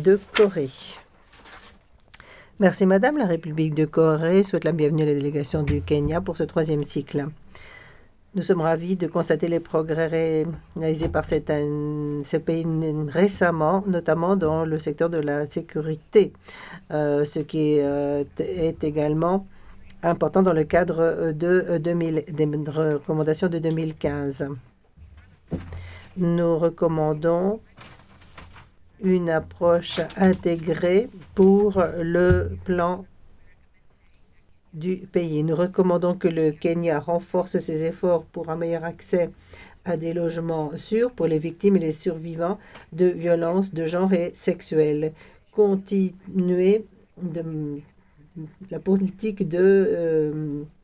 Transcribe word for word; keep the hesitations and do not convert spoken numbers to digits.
de Corée. Merci Madame. La République de Corée souhaite la bienvenue à la délégation du Kenya pour ce troisième cycle. Nous sommes ravis de constater les progrès réalisés par cette, ce pays récemment, notamment dans le secteur de la sécurité, euh, ce qui est, euh, est également important dans le cadre de deux mille, des recommandations de deux mille quinze. Nous recommandons une approche intégrée pour le plan du pays. Nous recommandons que le Kenya renforce ses efforts pour un meilleur accès à des logements sûrs pour les victimes et les survivants de violences de genre et sexuelles. Continuer de, la politique de euh,